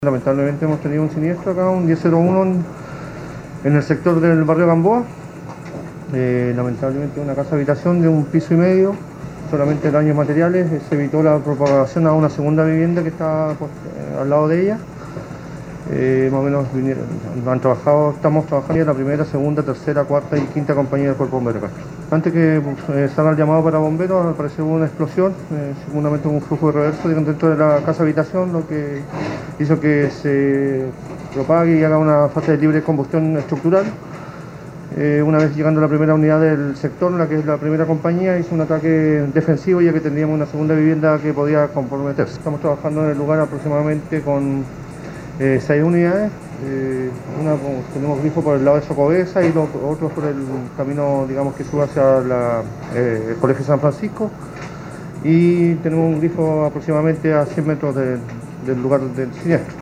Lamentablemente hemos tenido un siniestro acá, un 1001 en el sector del barrio Gamboa. Lamentablemente una casa habitación de un piso y medio, solamente daños materiales. Se evitó la propagación a una segunda vivienda que está al lado de ella. Más o menos estamos trabajando en la primera, segunda, tercera, cuarta y quinta compañía del Cuerpo Bombero Castro. Antes que salga el llamado para bomberos, al parecer hubo una explosión, seguramente un flujo de reverso dentro de la casa habitación, lo que hizo que se propague y haga una fase de libre combustión estructural. Una vez llegando a la primera unidad del sector, la que es la primera compañía, hizo un ataque defensivo ya que tendríamos una segunda vivienda que podía comprometerse. Estamos trabajando en el lugar aproximadamente con 6 unidades, tenemos grifo por el lado de Socobesa y los otros por el camino, digamos, que sube hacia el Colegio San Francisco, y tenemos un grifo aproximadamente a 100 metros del lugar del siniestro.